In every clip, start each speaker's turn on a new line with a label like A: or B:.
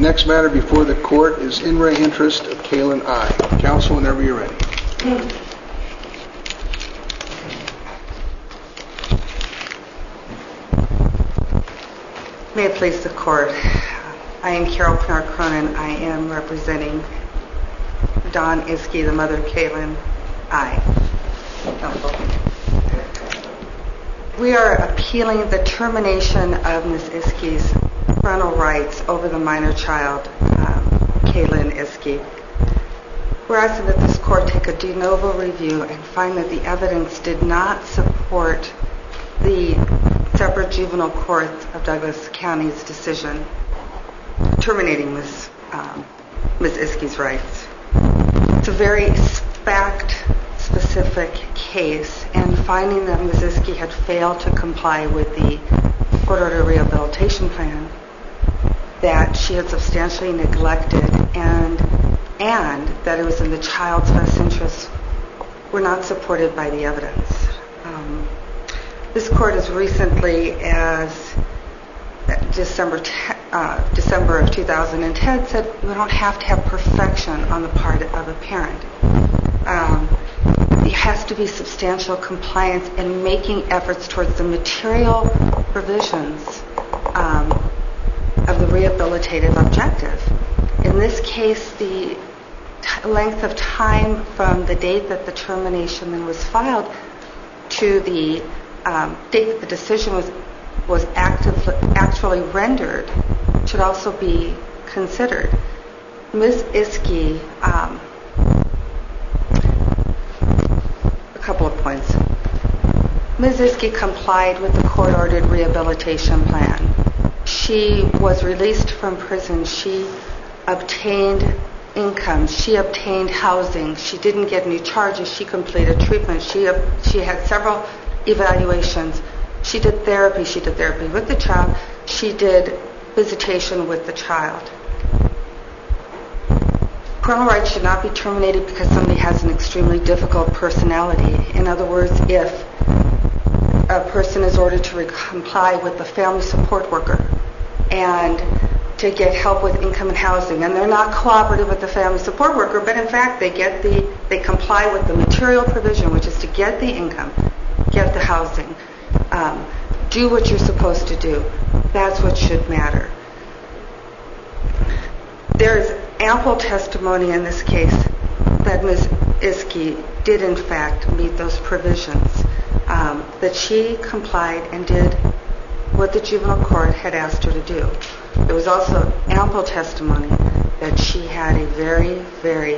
A: next matter before the court is in re interest of Kaylin I. Counsel, whenever you're ready.
B: May it please the court. I am Carol Pinar-Cronin. I am representing Dawn Iskey, the mother of Kaylin I. We are appealing the termination of Ms. Iskey's parental rights over the minor child, Kaylin Iskey. We're asking that this court take a de novo review and find that the evidence did not support the separate juvenile court of Douglas County's decision terminating Ms. Iskey's rights. It's a very fact-specific case, and finding that Ms. Iskey had failed to comply with the court-ordered rehabilitation plan, that she had substantially neglected, and that it was in the child's best interest, were not supported by the evidence. This court as recently as December of 2010 said we don't have to have perfection on the part of a parent. There has to be substantial compliance in making efforts towards the material provisions of the rehabilitative objective. In this case, the length of time from the date that the termination was filed to the date that the decision was actually rendered should also be considered. Ms. Iskey, a couple of points. Ms. Iskey complied with the court-ordered rehabilitation plan. She was released from prison. She obtained income. She obtained housing. She didn't get any charges. She completed treatment. She had several evaluations. She did therapy. She did therapy with the child. She did visitation with the child. Parental rights should not be terminated because somebody has an extremely difficult personality. In other words, if a person is ordered to comply with the family support worker and to get help with income and housing, and they're not cooperative with the family support worker, but in fact they comply with the material provision, which is to get the income, get the housing, do what you're supposed to do. That's what should matter. There is ample testimony in this case that Ms. Iskey did in fact meet those provisions, that she complied and did what the juvenile court had asked her to do. There was also ample testimony that she had a very, very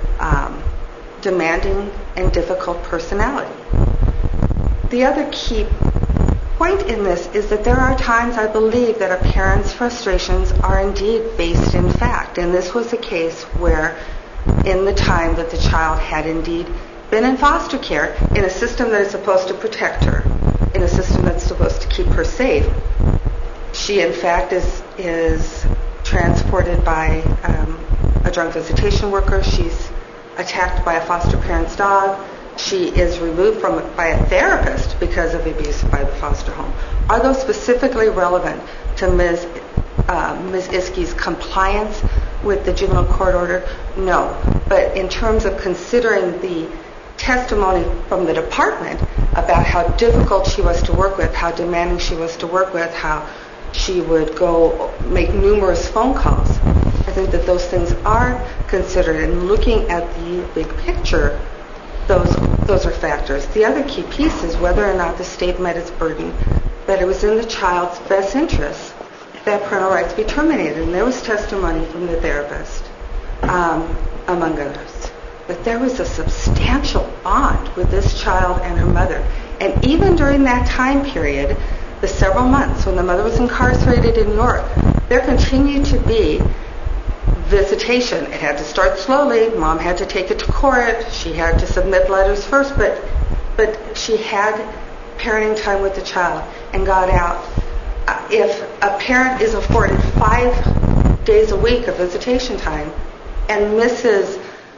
B: demanding and difficult personality. The other key point in this is that there are times, I believe, that a parent's frustrations are indeed based in fact. And this was a case where in the time that the child had indeed been in foster care in a system that is supposed to protect her, in a system that's supposed to keep her safe, she in fact is transported by a drunk visitation worker. She's attacked by a foster parent's dog. She is removed by a therapist because of abuse by the foster home. Are those specifically relevant to Ms. Iskey's compliance with the juvenile court order? No. But in terms of considering the testimony from the department about how difficult she was to work with, how demanding she was to work with, how she would go make numerous phone calls, I think that those things are considered. And looking at the big picture, those are factors. The other key piece is whether or not the state met its burden, that it was in the child's best interest that parental rights be terminated. And there was testimony from the therapist, among others, that there was a substantial bond with this child and her mother. And even during that time period, the several months when the mother was incarcerated in New York, there continued to be visitation. It had to start slowly. Mom had to take it to court. She had to submit letters first, but she had parenting time with the child and got out. If a parent is afforded 5 days a week of visitation time and misses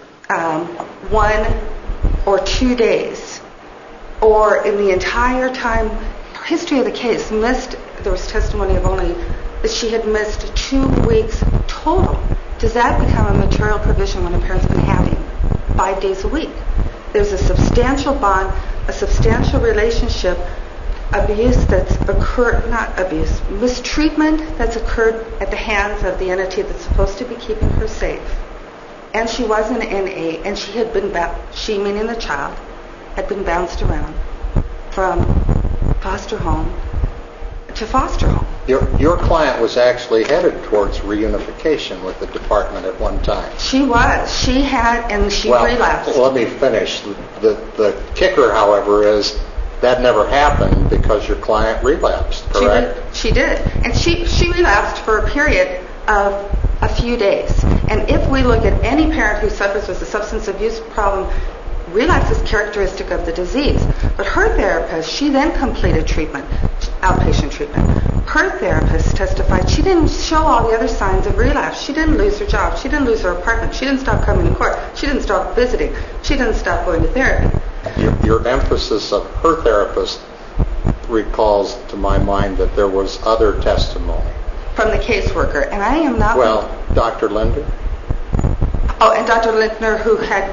B: 1 or 2 days, or in the entire time history of the case there was testimony of only that she had missed 2 weeks total. Does that become a material provision when a parent's been having 5 days a week? There's a substantial bond, a substantial relationship, abuse that's occurred, not abuse, mistreatment that's occurred at the hands of the entity that's supposed to be keeping her safe. And she was an NA, and she had been, she meaning the child, had been bounced around from foster home to foster home.
C: Your client was actually headed towards reunification with the department at one time.
B: She was. She had, and she relapsed.
C: Let me finish. The kicker, however, is that never happened because your client relapsed, correct?
B: She did. And she relapsed for a period of a few days. And if we look at any parent who suffers with a substance abuse problem, relapse is characteristic of the disease. But her therapist, she then completed treatment, outpatient treatment. Her therapist testified she didn't show all the other signs of relapse. She didn't lose her job. She didn't lose her apartment. She didn't stop coming to court. She didn't stop visiting. She didn't stop going to therapy.
C: Your emphasis of her therapist recalls to my mind that there was other testimony.
B: From the caseworker. And I am not...
C: Well, Dr. Linder?
B: Oh, and Dr. Lindner, who had...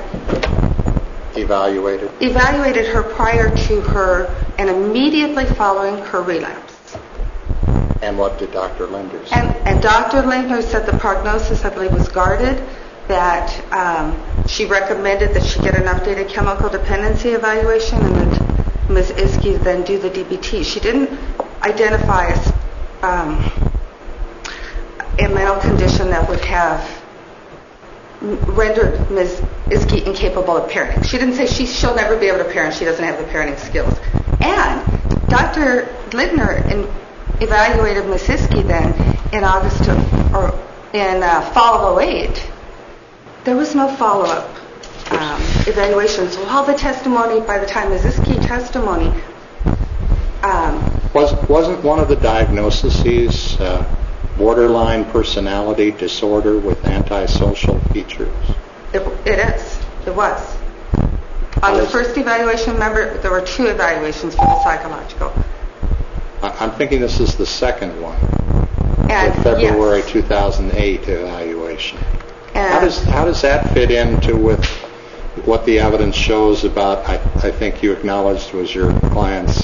B: Evaluated her prior to her and immediately following her relapse.
C: And what did Dr. Linder say?
B: And Dr. Lindner said the prognosis, I believe, was guarded, that she recommended that she get an updated chemical dependency evaluation and that Ms. Iske then do the DBT. She didn't identify a mental condition that would have rendered Ms. Iske incapable of parenting. She didn't say she'll never be able to parent. She doesn't have the parenting skills. And Dr. Lindner evaluated Ms. Iske then in fall of 2008. There was no follow-up evaluation. So all the testimony, by the time Ms. Iske testimony...
C: Wasn't one of the diagnoses borderline personality disorder with antisocial features?
B: It is. It was. On the first evaluation, remember, there were 2 evaluations for the psychological.
C: I'm thinking this is the second one.
B: And
C: the February
B: yes.
C: 2008 evaluation.
B: And
C: how does that fit into with what the evidence shows about, I think you acknowledged, was your client's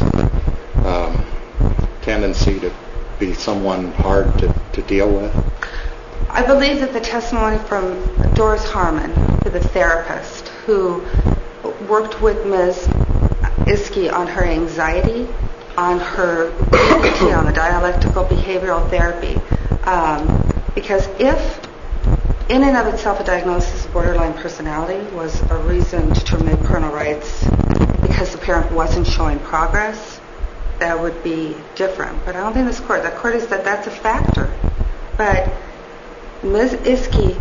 C: tendency to be someone hard to deal with?
B: I believe that the testimony from Doris Harmon, the therapist, who worked with Ms. Iske on her anxiety, on her DBT, on the dialectical behavioral therapy, because if in and of itself a diagnosis of borderline personality was a reason to terminate parental rights because the parent wasn't showing progress, that would be different. But I don't think the court is that that's a factor. But Ms. Iske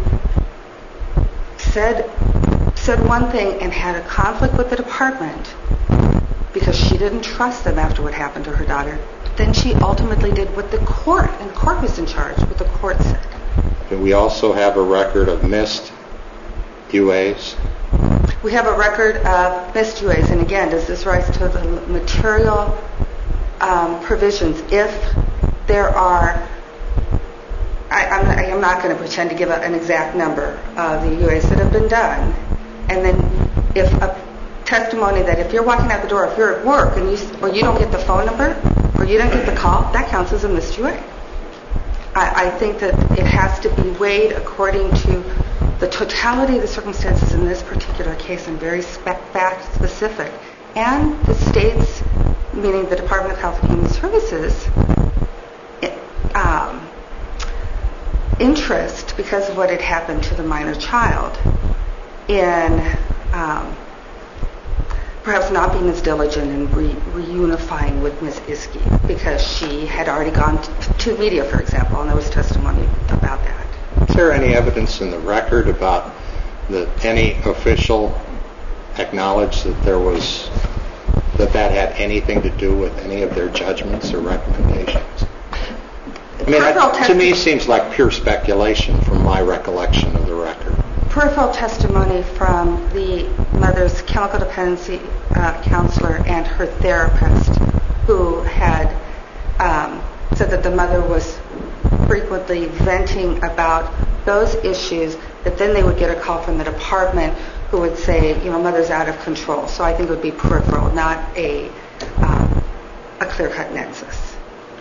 B: said one thing and had a conflict with the department because she didn't trust them after what happened to her daughter. Then she ultimately did what the court, and the court was in charge, what the court said.
C: Do we also have a record of missed UAs?
B: We have a record of missed UAs, and again, does this rise to the material provisions? If there are, I'm not going to pretend to give an exact number of the UAs that have been done, and then if a testimony that if you're walking out the door, if you're at work and you don't get the phone number or you don't get the call, that counts as a missed UA. I think that it has to be weighed according to the totality of the circumstances in this particular case and very fact specific, and the state's, meaning the Department of Health and Human Services, interest because of what had happened to the minor child in perhaps not being as diligent in reunifying with Ms. Iske because she had already gone to media, for example, and there was testimony about that.
C: Is there any evidence in the record about any official acknowledged that that had anything to do with any of their judgments or recommendations? I mean, to me, it seems like pure speculation from my recollection of the record.
B: Peripheral testimony from the mother's chemical dependency counselor and her therapist, who had said that the mother was frequently venting about those issues, that then they would get a call from the department who would say, mother's out of control. So I think it would be peripheral, not a clear-cut nexus.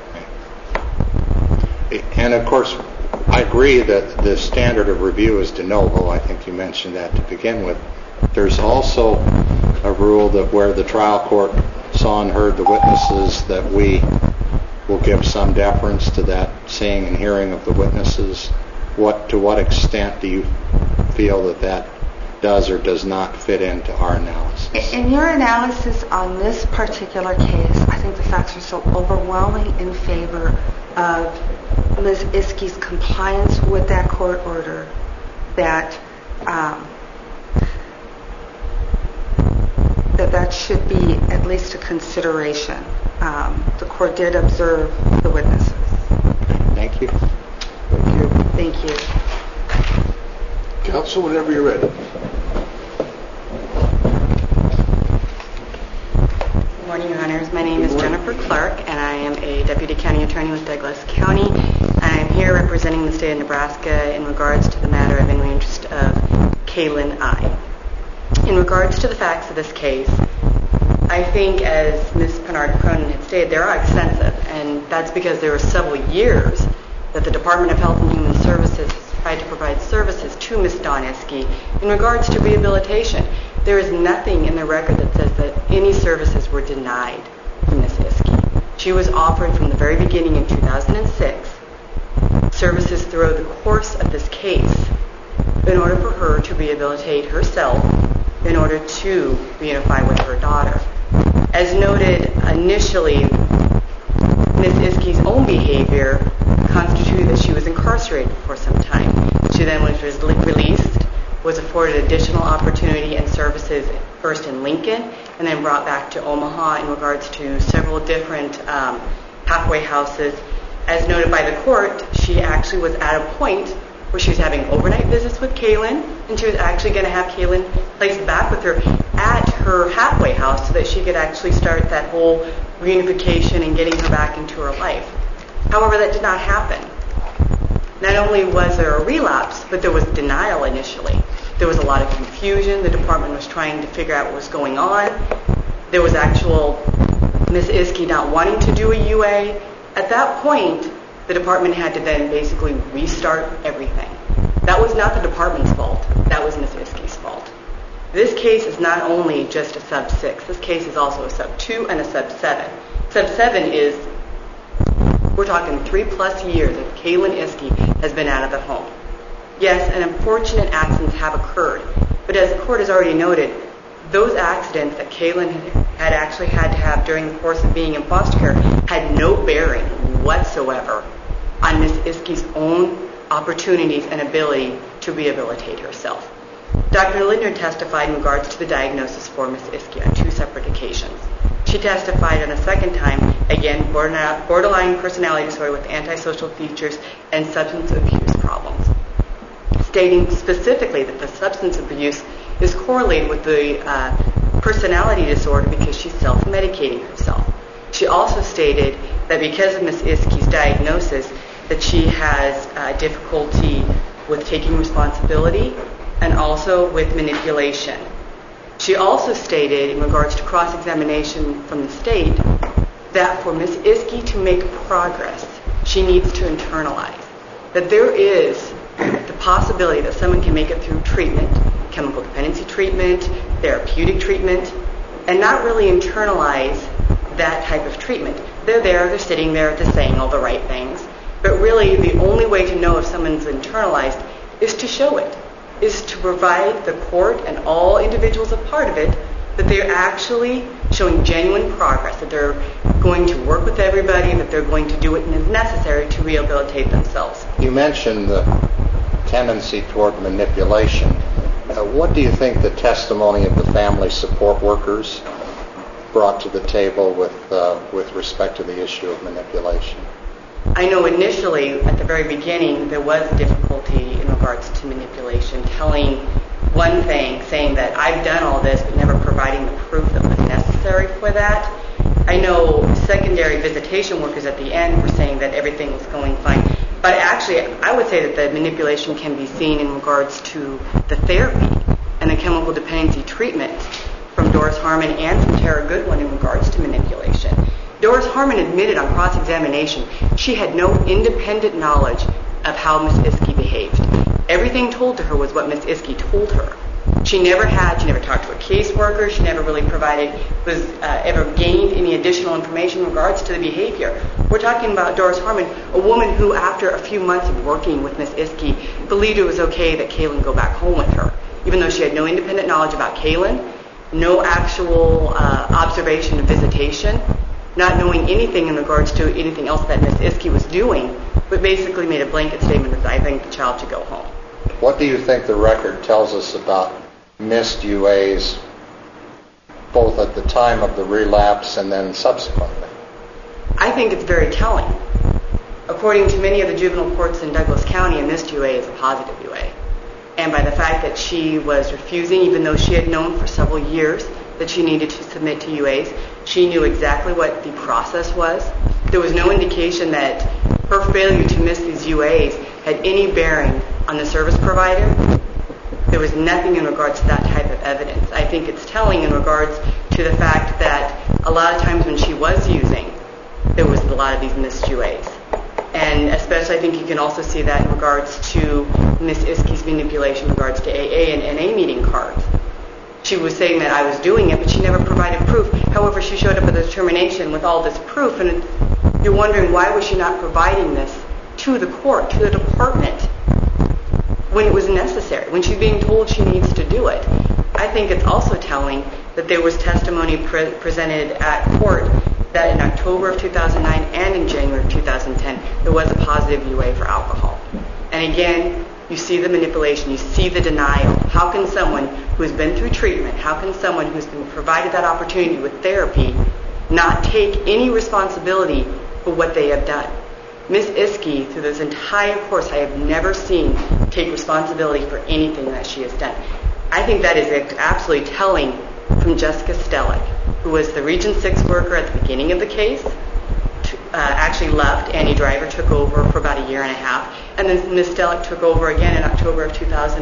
C: And of course, I agree that the standard of review is de novo. I think you mentioned that to begin with. There's also a rule that where the trial court saw and heard the witnesses, that we will give some deference to that seeing and hearing of the witnesses. To what extent do you feel that does or does not fit into our analysis?
B: In your analysis on this particular case, I think the facts are so overwhelming in favor of Ms. Iskey's compliance with that court order that that should be at least a consideration. The court did observe the witnesses.
C: Thank you.
A: Thank you.
B: Thank you.
A: Counsel, whenever you're ready.
D: Good morning, Your Honors. My name is Jennifer Clark, and I am a Deputy County Attorney with Douglas County. And I am here representing the state of Nebraska in regards to the matter of in re interest of Kaylin I. In regards to the facts of this case, I think, as Ms. Pennard-Cronin had stated, they are extensive, and that's because there were several years that the Department of Health and Human Services tried to provide services to Ms. Dawn Iskey in regards to rehabilitation. There is nothing in the record that says that any services were denied to Ms. Iskey. She was offered from the very beginning in 2006 services throughout the course of this case in order for her to rehabilitate herself in order to reunify with her daughter. As noted initially, Ms. Iskey's own behavior constituted that she was incarcerated for some time. She then was released, was afforded additional opportunity and services first in Lincoln and then brought back to Omaha in regards to several different halfway houses. As noted by the court, she actually was at a point where she was having overnight visits with Kaylin, and she was actually going to have Kaylin placed back with her at her halfway house so that she could actually start that whole reunification and getting her back into her life. However, that did not happen. Not only was there a relapse, but there was denial initially. There was a lot of confusion. The department was trying to figure out what was going on. There was actual Ms. Iskey not wanting to do a UA. At that point, the department had to then basically restart everything. That was not the department's fault. That was Ms. Iskey's fault. This case is not only just a sub 6. This case is also a sub 2 and a sub 7. Sub 7 is, we're talking 3+ years that Kaylin Iskey has been out of the home. Yes, and unfortunate accidents have occurred, but as the court has already noted, those accidents that Kaylin had actually had to have during the course of being in foster care had no bearing whatsoever on Ms. Iskey's own opportunities and ability to rehabilitate herself. Dr. Lindner testified in regards to the diagnosis for Ms. Iskey on 2 separate occasions. She testified on a second time, again, borderline personality disorder with antisocial features and substance abuse problems, stating specifically that the substance abuse is correlated with the personality disorder because she's self-medicating herself. She also stated that because of Ms. Iskey's diagnosis, that she has difficulty with taking responsibility and also with manipulation. She also stated, in regards to cross-examination from the state, that for Ms. Iskey to make progress, she needs to internalize. That there is the possibility that someone can make it through treatment, chemical dependency treatment, therapeutic treatment, and not really internalize that type of treatment. They're sitting there, they're saying all the right things, but really the only way to know if someone's internalized is to show it, is to provide the court and all individuals a part of it that they're actually showing genuine progress, that they're going to work with everybody, that they're going to do what is necessary to rehabilitate themselves.
C: You mentioned the tendency toward manipulation. What do you think the testimony of the family support workers brought to the table with respect to the issue of manipulation?
D: I know initially, at the very beginning, there was difficulty in regards to manipulation, telling one thing, saying that I've done all this, but never providing the proof that was necessary for that. I know secondary visitation workers at the end were saying that everything was going fine. But actually, I would say that the manipulation can be seen in regards to the therapy and the chemical dependency treatment from Doris Harmon and from Tara Goodwin in regards to manipulation. Doris Harmon admitted on cross-examination she had no independent knowledge of how Ms. Iskey behaved. Everything told to her was what Ms. Iskey told her. She never talked to a caseworker. She never really ever gained any additional information in regards to the behavior. We're talking about Doris Harmon, a woman who, after a few months of working with Ms. Iskey, believed it was okay that Kaylin go back home with her, even though she had no independent knowledge about Kaylin, no actual observation of visitation, not knowing anything in regards to anything else that Ms. Iskey was doing, but basically made a blanket statement that I think the child should go home.
C: What do you think the record tells us about missed UAs, both at the time of the relapse and then subsequently?
D: I think it's very telling. According to many of the juvenile courts in Douglas County, a missed UA is a positive UA. And by the fact that she was refusing, even though she had known for several years that she needed to submit to UAs, she knew exactly what the process was. There was no indication that her failure to miss these UAs had any bearing on the service provider. There was nothing in regards to that type of evidence. I think it's telling in regards to the fact that a lot of times when she was using, there was a lot of these missed UAs. And especially I think you can also see that in regards to Ms. Iskey's manipulation in regards to AA and NA meeting cards. She was saying that I was doing it, but she never provided proof. However, she showed up at the determination with all this proof, and you're wondering why was she not providing this to the court, to the department, when it was necessary, when she's being told she needs to do it. I think it's also telling that there was testimony presented at court that in October of 2009 and in January of 2010, there was a positive UA for alcohol. And again, you see the manipulation, you see the denial. How can someone who has been through treatment, how can someone who's been provided that opportunity with therapy not take any responsibility for what they have done? Ms. Iskey, through this entire course, I have never seen take responsibility for anything that she has done. I think that is absolutely telling from Jessica Stellick, who was the Region 6 worker at the beginning of the case, actually left. Annie Driver took over for about a year and a half, and then Ms. Stellick took over again in October of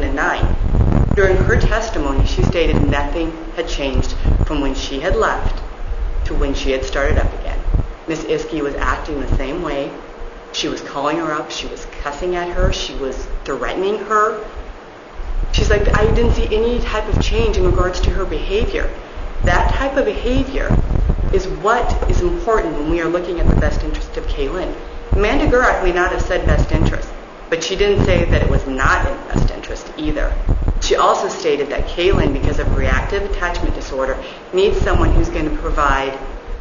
D: 2009. During her testimony, she stated nothing had changed from when she had left to when she had started up again. Ms. Iskey was acting the same way. She was calling her up. She was cussing at her. She was threatening her. She's like, I didn't see any type of change in regards to her behavior. That type of behavior is what is important when we are looking at the best interest of Kaylin. Amanda Gurak may not have said best interest, but she didn't say that it was not in best interest either. She also stated that Kaylin, because of reactive attachment disorder, needs someone who's going to provide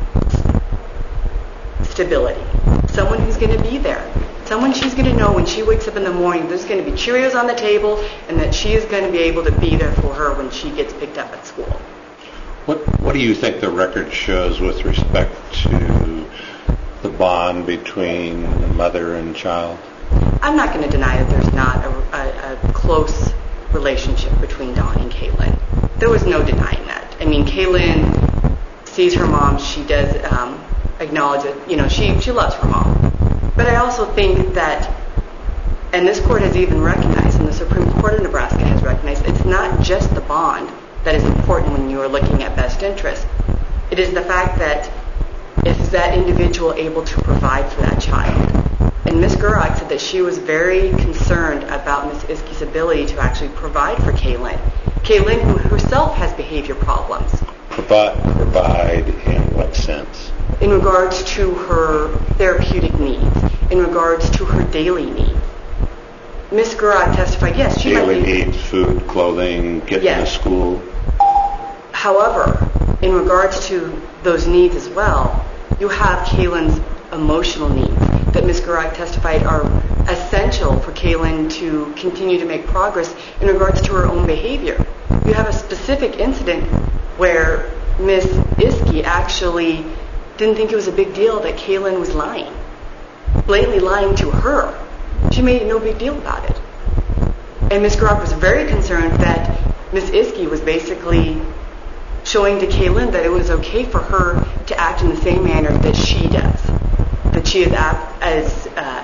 D: stability, someone who's going to be there, someone she's going to know when she wakes up in the morning there's going to be Cheerios on the table and that she is going to be able to be there for her when she gets picked up at school.
E: What do you think the record shows with respect to the bond between the mother and child?
D: I'm not going to deny that there's not a close relationship between Dawn and Kaylin. There was no denying that. I mean, Kaylin sees her mom. She does acknowledge it. You know, she loves her mom. But I also think that, and this court has even recognized, and the Supreme Court of Nebraska has recognized, it's not just the bond that is important when you are looking at best interest. It is the fact that is that individual able to provide for that child? And Ms. Gurak said that she was very concerned about Ms. Iskey's ability to actually provide for Kaylin. Kaylin, who herself has behavior problems.
E: Provide in what sense?
D: In regards to her therapeutic needs, in regards to her daily needs. Ms. Gurak testified, yes, she
E: daily
D: might be...
E: needs, food, clothing, getting to school.
D: However, in regards to those needs as well, you have Kaylin's emotional needs that Ms. Gurak testified are essential for Kaylin to continue to make progress in regards to her own behavior. You have a specific incident where Ms. Iskey actually didn't think it was a big deal that Kaylin was lying, blatantly lying to her. She made no big deal about it. And Ms. Gurak was very concerned that Ms. Iskey was basically showing to Kaylin that it was okay for her to act in the same manner that she does, that she is as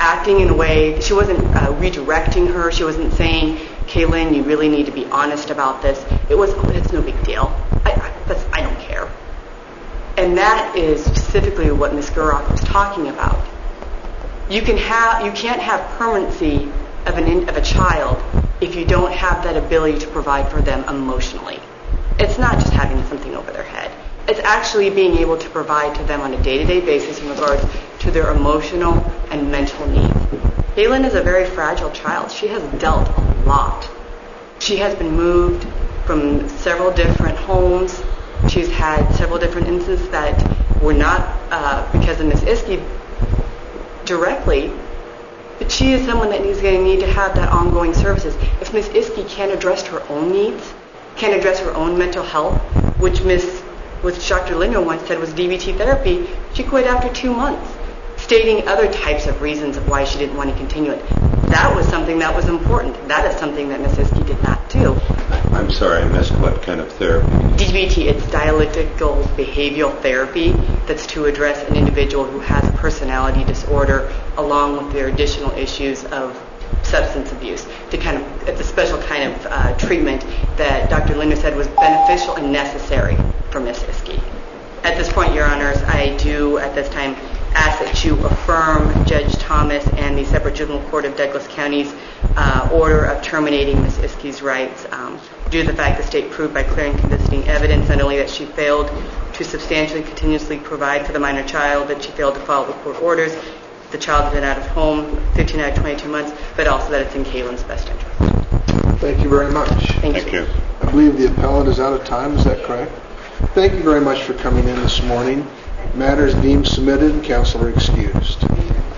D: acting in a way, she wasn't redirecting her. She wasn't saying, Kaylin, you really need to be honest about this. It was, it's no big deal. I don't care. And that is specifically what Ms. Gurok was talking about. You can't have permanency of a child if you don't have that ability to provide for them emotionally. It's not just having something over their head. It's actually being able to provide to them on a day-to-day basis in regards to their emotional and mental needs. Kaylin is a very fragile child. She has dealt a lot. She has been moved from several different homes. She's had several different instances that were not because of Ms. Iske directly, but she is someone that is going to need to have that ongoing services. If Ms. Iske can't address her own needs, can't address her own mental health, which Dr. Linder once said was DBT therapy, she quit after 2 months, stating other types of reasons of why she didn't want to continue it. That was something that was important. That is something that Ms. Iske did not do.
E: I'm sorry, I missed what kind of therapy?
D: DBT, it's dialectical behavioral therapy that's to address an individual who has a personality disorder along with their additional issues of substance abuse. It's a special kind of treatment that Dr. Linder said was beneficial and necessary for Ms. Iske. At this point, Your Honors, I do at this time ask that you affirm Judge Thomas and the separate juvenile court of Douglas County's order of terminating Ms. Iske's rights due to the fact the state proved by clear and convincing evidence not only that she failed to substantially continuously provide for the minor child, that she failed to follow the court orders, the child has been out of home 15 out of 22 months, but also that it's in Kaylin's best interest.
A: Thank you very much.
D: Thank you.
A: I believe the appellant is out of time. Is that correct? Thank you very much for coming in this morning. Matters deemed submitted and counsel are excused.